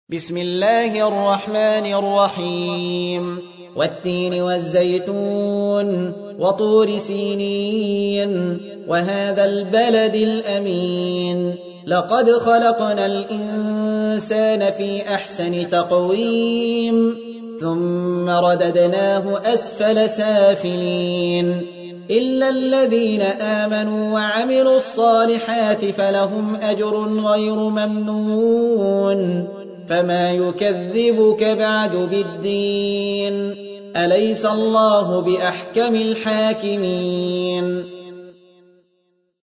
بسم الله الرحمن الرحيم والتين والزيتون وطور سينين وهذا البلد الأمين لقد خلقنا الإنسان في أحسن تقويم ثم رددناه أسفل سافلين إلا الذين آمنوا وعملوا الصالحات فلهم أجر غير ممنون فما يكذبك بعد بالدين أليس الله بأحكم الحاكمين